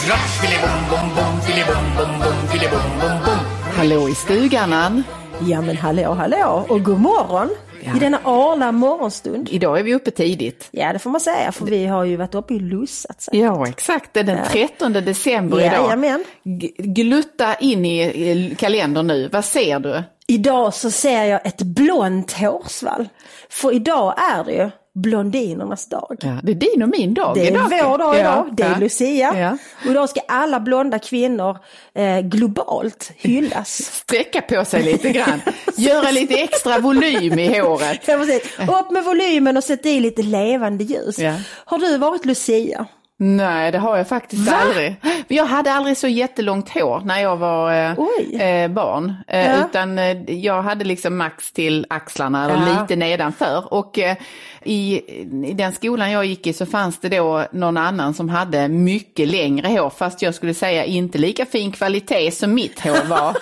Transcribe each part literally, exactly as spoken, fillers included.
Slott, filibom, bom, bom, filibom, bom, bom, filibom, bom, bom. Hallå i stugan, Ann. Ja men hallå, hallå och god morgon. Ja. I denna arla morgonstund. Idag är vi uppe tidigt. Ja, det får man säga, för vi har ju varit uppe i lussat. Så. Ja, exakt. Det är den trettonde december ja, idag. Jajamän. G- glutta in i, i kalendern nu. Vad ser du? Idag så ser jag ett blont hårsvall. För idag är det ju blondinernas dag. Ja, det är din och min dag. Det är idag. vår dag idag. Ja, det är ja. Lucia. Ja. Och idag ska alla blonda kvinnor eh, globalt hyllas. Sträcka på sig lite grann. Göra lite extra volym i håret. Ja, precis. Upp med volymen och sätta i lite levande ljus. Ja. Har du varit Lucia? Nej, det har jag faktiskt Va? aldrig. Jag hade aldrig så jättelångt hår när jag var eh, eh, barn. Eh, Ja. Utan eh, jag hade liksom max till axlarna och Ja. lite nedanför. Och eh, i, i den skolan jag gick i så fanns det då någon annan som hade mycket längre hår. Fast jag skulle säga inte lika fin kvalitet som mitt hår var.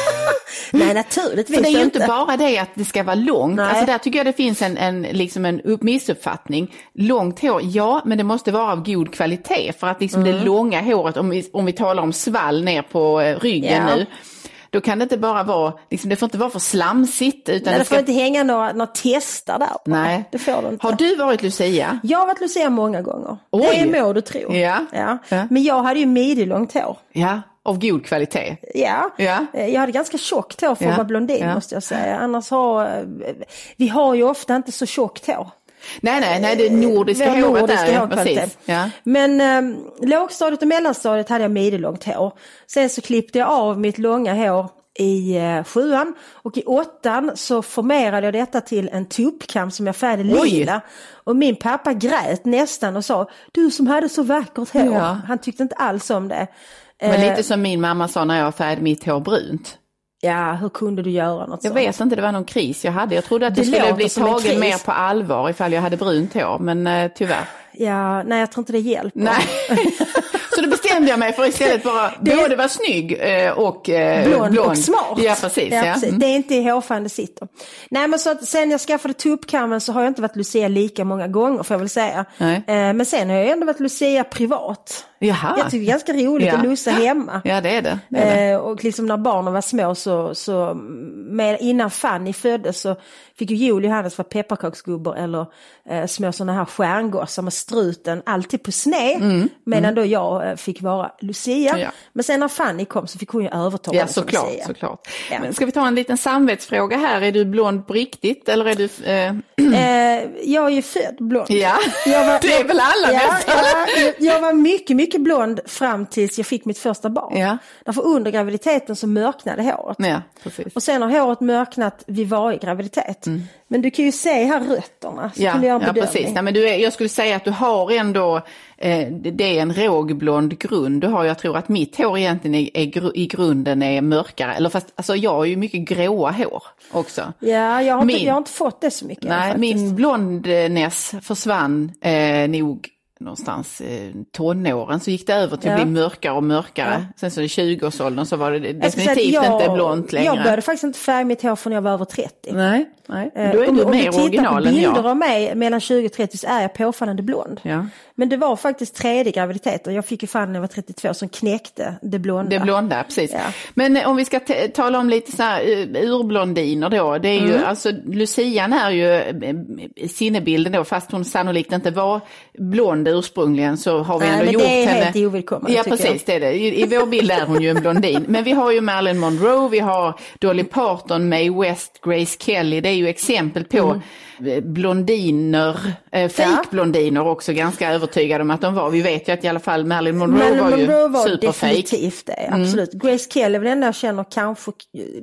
Nej, naturligtvis För det är ju inte. inte bara det att det ska vara långt. Nej. Alltså där tycker jag det finns en, en, liksom en upp- missuppfattning. Långt hår, ja, men det måste vara av god kvalitet. För att liksom Mm. det långa håret, om vi, om vi talar om svall ner på eh, ryggen Ja. nu. Då kan det inte bara vara, liksom, det får inte vara för slamsigt. Utan Nej, det det ska... får inte hänga några, några testar där. Nej. Det får du inte. Har du varit Lucia? Jag har varit Lucia många gånger. Oj. Det må du tro. Ja. Ja. Ja. Men jag hade ju midjelångt hår. Ja, av god kvalitet. Ja. Ja. Jag hade ganska tjockt hår för Ja. att vara blondin, Ja. måste jag säga. Annars har vi har ju ofta inte så tjockt hår. Nej, nej, nej, det är nordiska Vi har håret nordiska där. Ja, hårkvalitet. precis. Ja. Men eh, lågstadiet och mellanstadiet hade jag midjelångt hår. Sen så klippte jag av mitt långa hår i eh, sjuan, och i åttan så formerade jag detta till en tuppkam som jag färgade lila. Och min pappa grät nästan och sa, du som hade så vackert hår. Ja. Han tyckte inte alls om det. Men Eh, lite som min mamma sa när jag färgade mitt hår brunt. Ja, hur kunde du göra något Jag sånt? vet inte, det var någon kris jag hade. Jag trodde att Det det skulle låter bli som en tagen kris. mer på allvar ifall jag hade brunt hår, men eh, tyvärr. Ja, nej, jag tror inte det hjälper. Nej. Så då bestämde jag mig för istället bara Det- både vara snygg eh, och eh, Blond, blond. och smart. Ja, precis. Ja, Ja. precis. Mm. Det är inte i hårfärgen det sitter. Nej, men så att sen jag skaffade tuppkammen så har jag inte varit Lucia lika många gånger, får jag väl säga. Nej. Eh, men sen har jag ändå varit Lucia privat. Jaha. Jag tycker det är ganska roligt Ja. att lussa hemma. Ja, det är det. det, är det. Eh, och liksom när barnen var små så, så med, innan Fanny föddes så fick ju Joel och Johannes vara pepparkaksgubbar eller eh, små sådana här stjärngossar med struten alltid på sned, Mm. medan då jag eh, fick vara Lucia. Ja. Men sen när Fanny kom så fick hon ju överta Ja, rollen som såklart, Lucia. såklart. Ja. Men ska vi ta en liten samvetsfråga här? Är du blond på riktigt eller är du... Eh... Eh, jag är ju född blond. Ja, Jag var, det är väl alla ja, nästan. ja, jag- jag var mycket, mycket blond fram tills jag fick mitt första barn. Ja. Därför under graviditeten så mörknade håret. Ja, precis. Och sen har håret mörknat vid varje graviditet. Men du kan ju se här rötterna. Så Ja, kan du göra en ja bedömning. precis. Nej, men du är, jag skulle säga att du har ändå, eh, det är en rågblond grund. Du har, jag tror att mitt hår egentligen är, är gru, i grunden är mörkare. Eller fast, alltså jag har ju mycket gråa hår också. Ja, jag har, Min- inte, jag har inte fått det så mycket. Nej, faktiskt. min blondness försvann eh, nog någonstans eh, tonåren, så gick det över till Ja. att bli mörkare och mörkare. Sen så i tjugoårsåldern så var det Jag ska säga att definitivt jag, inte blont längre. Jag började faktiskt inte färga mitt hår förrän jag var över trettio. Nej, nej. Eh, Då är om, du om mer du tittar original på än bilder jag. av mig mellan tjugo och trettio så är jag påfallande blond. Ja. Men det var faktiskt tredje graviditeten. Jag fick ju fan när jag var trettiotvå som knäckte det blonda. Det blonda, precis. Ja. Men eh, om vi ska t- tala om lite så här uh, urblondiner då. Det är ju, Mm. alltså Lucian är ju uh, sinnebilden då, fast hon sannolikt inte var blond ursprungligen, så har vi Nej, ändå men gjort det är henne. helt ovillkommande, Ja, tycker precis, det är det. I, I vår bild är hon ju en blondin. Men vi har ju Marilyn Monroe, vi har Dolly Parton, Mae West, Grace Kelly. Det är ju exempel på Mm. blondiner, eh, fake-blondiner också, ganska övertygade om att de var. Vi vet ju att i alla fall Marilyn Monroe Marilyn var Monroe ju var superfake. definitivt det, absolut. Grace Kelly är väl den jag känner kanske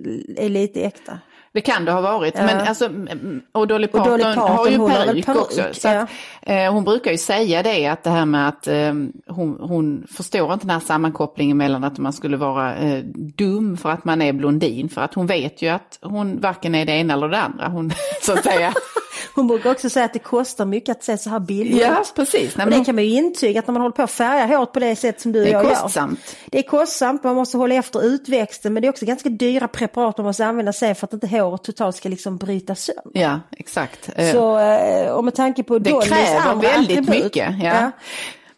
är lite äkta. Det kan det ha varit, Ja. men alltså, mm, och Dolly Parton, Dolly Parton, har ju hon har väl peruk peruk, också. Så att, eh, hon brukar ju säga det, att det här med att eh, hon, hon förstår inte den här sammankopplingen mellan att man skulle vara eh, dum för att man är blondin, för att hon vet ju att hon varken är det ena eller det andra, hon, så att säga. Hon brukar också säga att det kostar mycket att se så här billigt. Ja, precis. Nej, Och men det kan man ju intyga att när man håller på att färga håret på det sätt som du och det är jag gör. kostsamt. Det är kostsamt, man måste hålla efter utväxten, men det är också ganska dyra preparat man måste använda sig för att inte håret totalt ska liksom bryta sönder. Ja, exakt. Eh, Så eh, och med tanke på det Dollys kräver andra väldigt attribut, mycket. Ja.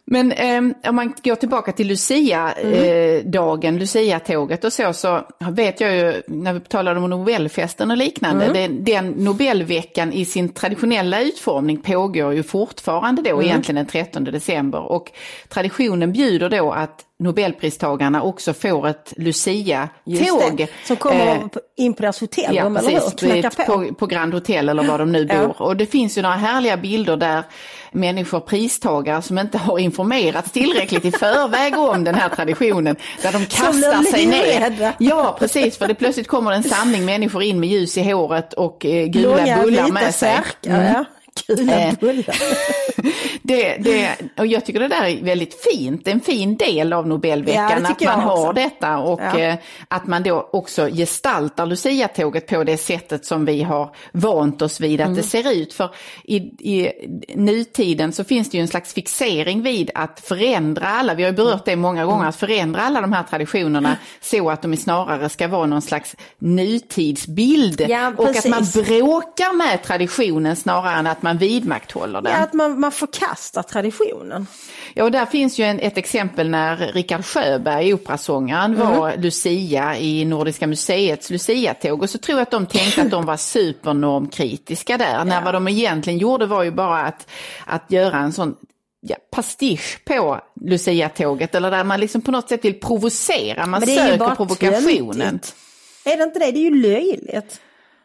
Men eh, om man går tillbaka till Lucia-dagen, mm. eh, Lucia-tåget och så, så vet jag ju, när vi talade om Nobelfesten och liknande, mm. det, den Nobelveckan i sin traditionella utformning pågår ju fortfarande då, mm. egentligen den trettonde december. Och traditionen bjuder då att Nobelpristagarna också får ett Lucia-tåg. Som kommer eh, in på deras hotell, ja, eller hur? På. På, på Grand Hotel eller var de nu bor. Ja. Och det finns ju några härliga bilder där människor, pristagare som inte har informerats tillräckligt i förväg om den här traditionen, där de kastar sig ner. Ja, precis, för det plötsligt kommer en samling människor in med ljus i håret och eh, gula Långa, bullar med sig. Mm. Ja. Gula bullar. det, det, och jag tycker det där är väldigt fint, en fin del av Nobelveckan, ja, att man har detta och ja. eh, att man då också gestaltar Lucia-tåget på det sättet som vi har vant oss vid att mm. det ser ut. För i, i nutiden så finns det ju en slags fixering vid att förändra alla, vi har ju berört det många gånger, att förändra alla de här traditionerna så att de snarare ska vara någon slags nutidsbild, ja, och att man bråkar med traditionen snarare än att man vidmakthåller den. Ja, att man, man förkastar traditionen. Ja, och där finns ju en, ett exempel när Richard Sjöberg, operasångaren, mm. var Lucia i Nordiska museets Lucia-tåg, och så tror jag att de tänkte att de var supernormkritiska där, ja. när vad de egentligen gjorde var ju bara att, att göra en sån ja, pastisch på Lucia-tåget, eller där man liksom på något sätt vill provocera, man söker provokationen. Töntigt. Är det inte det? Det är ju löjligt.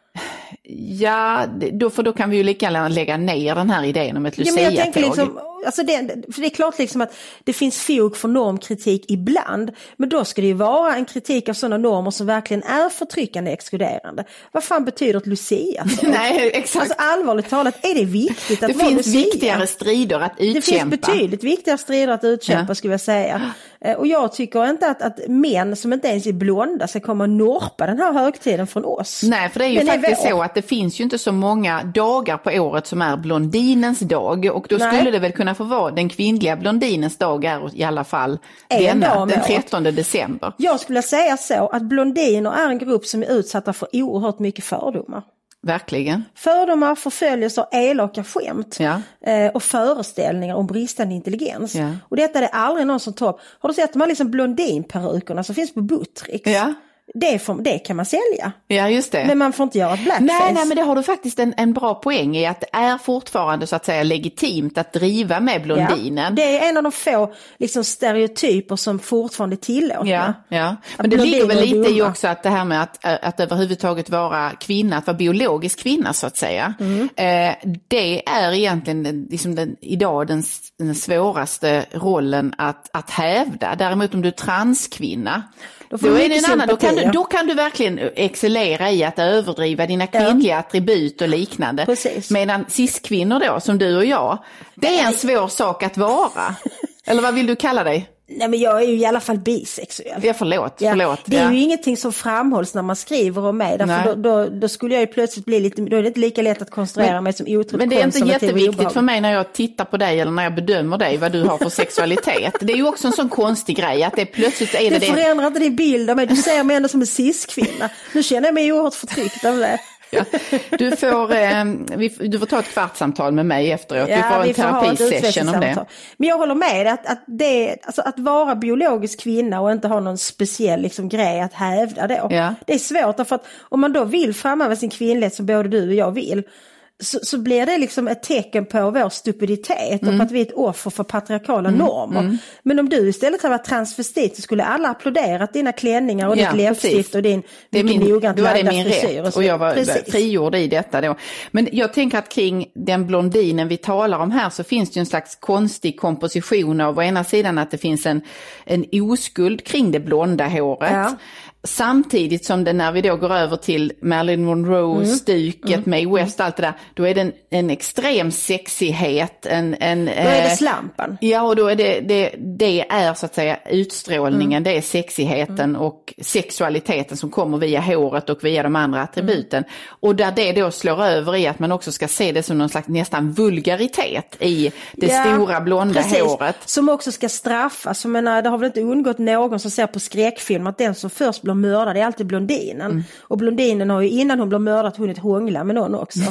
Ja, då, för då kan vi ju lika gärna lägga ner den här idén om ett Lucia-tåg. Ja, men jag tänker liksom, alltså det, för det är klart liksom att det finns fog för normkritik ibland, men då ska det ju vara en kritik av sådana normer som verkligen är förtryckande, exkluderande. Vad fan betyder ett Lucia-tåg? Nej, exakt. Alltså allvarligt talat, är det viktigt att det vara finns Lucia? viktigare strider att utkämpa. Det finns betydligt viktigare strider att utkämpa, ja. skulle jag säga. Och jag tycker inte att, att män som inte ens är blonda ska komma och norpa den här högtiden från oss. Nej, för det är ju den faktiskt är så att det finns ju inte så många dagar på året som är blondinens dag, och då Nej. skulle det väl kunna få vara den kvinnliga blondinens dag är i alla fall denna, den trettonde december. Jag skulle säga så att blondiner är en grupp som är utsatta för oerhört mycket fördomar. Verkligen. Fördomar, förföljelser, elaka skämt ja. eh, och föreställningar om bristande intelligens. Ja. Och detta är det aldrig någon som tar upp. Har du sett de här liksom blondinperukerna som finns på Buttricks? Ja. Det, får, det kan man sälja. Ja, just det. Men man får inte göra ett blackface. Nej, nej, men det har du faktiskt en, en bra poäng i, att det är fortfarande så att säga legitimt att driva med blondinen. Ja, det är en av de få liksom, stereotyper som fortfarande tillåter. Ja, ja. Men det ligger väl lite i också att det här med att, att överhuvudtaget vara kvinna, att vara biologisk kvinna så att säga. Mm. Eh, det är egentligen liksom den, idag den, den svåraste rollen att, att hävda. Däremot om du är transkvinna, Då, då, är det en annan, då, kan du, då kan du verkligen excellera i att överdriva dina kvinnliga ja. attribut och liknande. Precis. Medan cis-kvinnor då, som du och jag, det är en svår sak att vara. Eller vad vill du kalla dig? Nej, men jag är ju i alla fall bisexuell. Ja, förlåt. Ja, förlåt det är ja. ju ingenting som framhålls när man skriver om mig. Därför då, då, då skulle jag ju plötsligt bli lite, då är det inte lika lätt att konstruera men, mig som otroligt konservativ. Men det är inte jätteviktigt för mig när jag tittar på dig eller när jag bedömer dig vad du har för sexualitet. Det är ju också en sån konstig grej att det plötsligt är det... Det förändrar det... inte din bild av mig. Du ser mig ändå som en cis-kvinna. Nu känner jag mig oerhört förtryckt av det. Ja. Du, får, eh, vi, du får ta ett kvartssamtal med mig efteråt. Ja, vi får en terapisession om det. Men jag håller med att, att, det, alltså att vara biologisk kvinna och inte ha någon speciell liksom, grej att hävda då. Ja. Det är svårt därför att om man då vill framhäva sin kvinnlighet som både du och jag vill, så, så blir det liksom ett tecken på vår stupiditet mm. och på att vi är ett offer för patriarkala mm. normer. Mm. Men om du istället hade varit transvestit så skulle alla applåderat dina klänningar och ja, ditt läppstift och din det är min, noggrant lagda frisyr. Och, och jag var precis. frigjord i detta då. Men jag tänker att kring den blondinen vi talar om här så finns det ju en slags konstig komposition av å ena sidan att det finns en, en oskuld kring det blonda håret. Ja. Samtidigt som det när vi då går över till Marilyn Monroe-stuket mm. med West, allt det där, då är det en, en extrem sexighet. En, en, då är det slampan. Ja, och då är det, det, det är så att säga utstrålningen, mm. det är sexigheten mm. och sexualiteten som kommer via håret och via de andra attributen. Mm. Och där det då slår över i att man också ska se det som någon slags nästan vulgaritet i det ja, stora blonda precis. håret. Som också ska straffas. Jag menar, det har väl inte undgått någon som ser på skräckfilm att den som först blir mördad är alltid blondinen. Mm. Och blondinen har ju innan hon blir mördad hunnit hångla med någon också.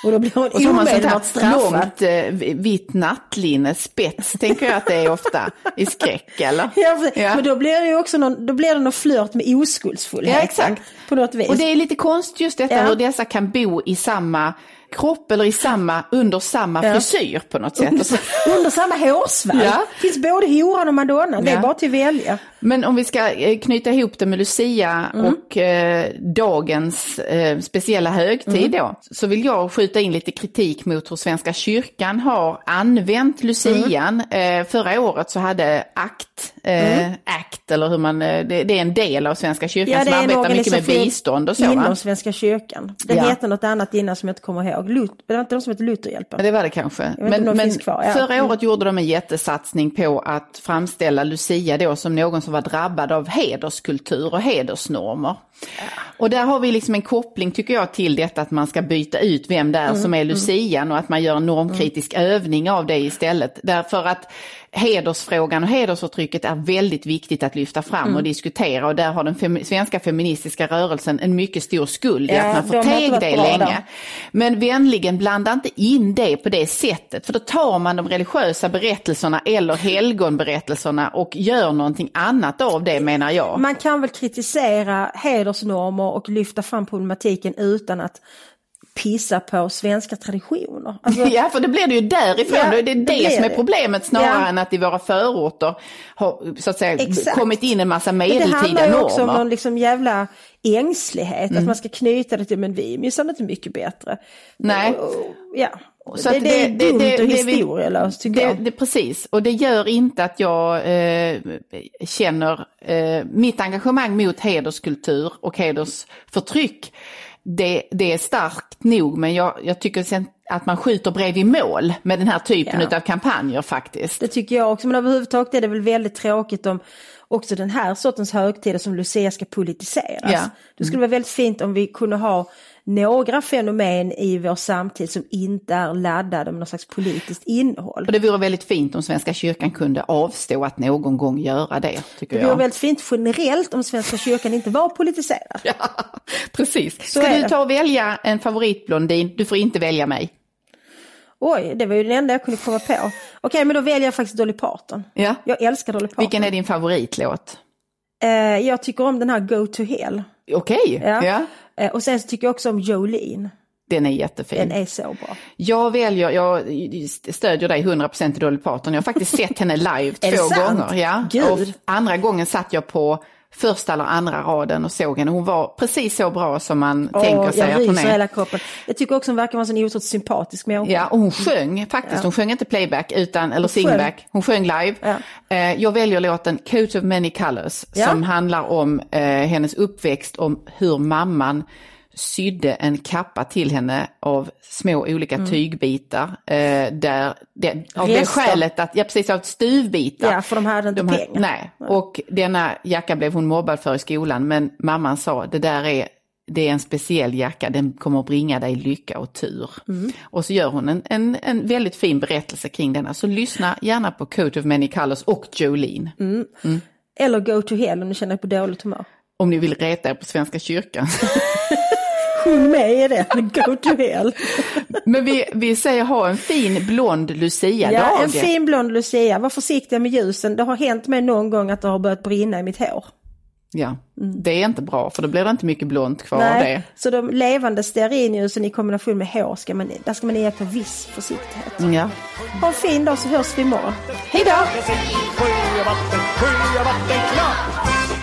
Och då blir hon Och så har man omedelbart sånt här straffad. långt eh, vitt nattlinne, spets, tänker jag att det är ofta i skräck, eller? Ja, för, Ja. men då blir det ju också någon, då blir det någon flört med oskuldsfullhet. Ja, exakt. På något vis. Och det är lite konstigt just detta Ja. hur dessa kan bo i samma kropp eller i samma, under samma Ja. frisyr på något sätt. Under, under samma hårsvall. Ja. Finns både horan och madonnan. Det är Ja. bara till välja. Men om vi ska eh, knyta ihop det med Lucia Mm. och eh, dagens eh, speciella högtid Mm. då, så vill jag skjuta in lite kritik mot hur Svenska kyrkan har använt Lucian. Mm. Eh, förra året så hade ACT, eh, Mm. ACT eller hur man, eh, det, det är en del av Svenska kyrkan Ja, det som är en arbetar mycket med organisation bistånd och så. inom Va? Svenska kyrkan. Det Ja. heter något annat innan som jag inte kommer ihåg. Lut, det var inte de som heter Lutherhjälpen. Ja, det var det kanske. vet inte om Men, de men finns kvar, ja. förra Mm. året gjorde de en jättesatsning på att framställa Lucia då som någon som var drabbad av hederskultur och hedersnormer. Ja. Och där har vi liksom en koppling, tycker jag, till detta att man ska byta ut vem det är mm. som är Lucian och att man gör en normkritisk mm. övning av det istället. Därför att hedersfrågan och hedersförtrycket är väldigt viktigt att lyfta fram mm. och diskutera, och där har den fem- svenska feministiska rörelsen en mycket stor skuld i Ja, att man de har förteg inte det varit bra länge. där. Men vänligen blanda inte in det på det sättet, för då tar man de religiösa berättelserna eller helgonberättelserna och gör någonting annat av det, menar jag. Man kan väl kritisera hedersnormer och lyfta fram problematiken utan att pissa på svenska traditioner. Alltså, ja, för det blir det ju därifrån. Ja, det är det, det som är det. problemet snarare Ja. än att i våra förorter har så att säga Exakt. kommit in en massa Men medeltida det handlar ju normer. också om någon liksom jävla ängslighet, Mm. att man ska knyta det till, men vi minsann inte mycket bättre. Nej. Och, och, ja. Så det, att det är det- dumt det- och det- det- historielöst, tycker Det, jag. det, precis, och det gör inte att jag eh, känner eh, mitt engagemang mot hederskultur och hedersförtryck. Det, det är starkt nog, men jag, jag tycker sen att man skjuter bredvid mål med den här typen Ja. av kampanjer faktiskt. Det tycker jag också, men överhuvudtaget är det väl väldigt tråkigt om också den här sortens högtider som Lucia ska politiseras. Ja. Det skulle vara väldigt fint om vi kunde ha några fenomen i vår samtid som inte är laddade med någon slags politiskt innehåll. Och det vore väldigt fint om Svenska kyrkan kunde avstå att någon gång göra det, tycker Det vore jag. väldigt fint generellt om Svenska kyrkan inte var politiserad. Ja, precis. Så Ska är du det. ta och välja en favoritblondin? Du får inte välja mig. Oj, det var ju det enda jag kunde komma på. Okej, men då väljer jag faktiskt Dolly Parton. Ja. Jag älskar Dolly Parton. Vilken är din favoritlåt? Eh, jag tycker om den här Go to Hell. Okej, Ja. ja. Eh, och sen så tycker jag också om Jolene. Den är jättefin. Den är så bra. Jag väljer, jag stödjer dig hundra procent i Dolly Parton. Jag har faktiskt sett henne live Är det två sant? gånger. Ja. Gud. Och andra gången satt jag på första eller andra raden och såg henne. Hon var precis så bra som man Åh, tänker sig jag att hon ryser är. hela kroppen. Jag tycker också hon verkar vara en sån otroligt sympatisk människa. Ja, och hon sjöng faktiskt. Ja. Hon sjöng inte playback utan, eller sjöng. singback. Hon sjöng live. Ja. Eh, jag väljer låten Coat of Many Colors Ja. som handlar om eh, hennes uppväxt, om hur mamman sydde en kappa till henne av små olika Mm. tygbitar. Eh, där det, av det Rester. skälet att, ja precis, av stuvbitar. Ja, för de hade inte De hade- pengar. Nej, och denna jacka blev hon mobbad för i skolan, men mamman sa, det där är, det är en speciell jacka, den kommer att bringa dig lycka och tur. Mm. Och så gör hon en, en, en väldigt fin berättelse kring denna, så lyssna gärna på Coat of Many Colors och Jolene. Mm. Eller Go to Hell om du känner dig på dåligt humör. Om ni vill reta er på Svenska kyrkan. Sjung med i det, Go to Hell. Men vi, vi säger ha en fin blond Lucia-dag. Ja, en fin blond Lucia. Var försiktiga med ljusen. Det har hänt mig någon gång att det har börjat brinna i mitt hår. Ja, det är inte bra, för då blir det inte mycket blont kvar av det. Så de levande stearinljusen i kombination med hår, ska man, där ska man iaktta viss försiktighet. Ja. Ha en fin dag, så hörs vi imorgon. Hej då! Sjö och vatten, sjö och vatten klart.